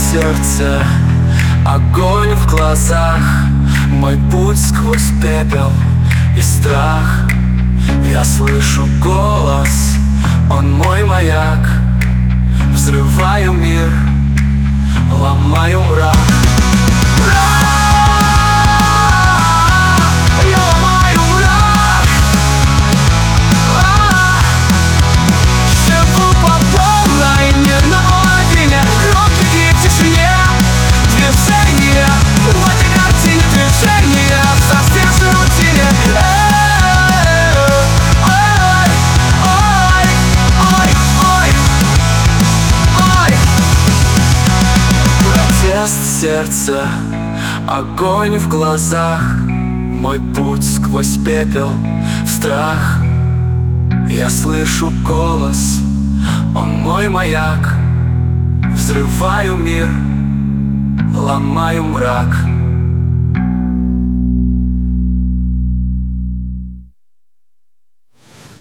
сердце, огонь в глазах, мой путь сквозь пепел и страх. Я слышу голос, он мой маяк. Взрываю мир, ломаю мрак. Я ломаю мрак. Живу по полной, мирно наедине, руки в тишине. Движение, в этой картине движение, совсем в рутине. Протест сердца, огонь в глазах, мой путь сквозь пепел в страх. Я слышу голос, он мой маяк. Взрываю мир, ломаю мрак.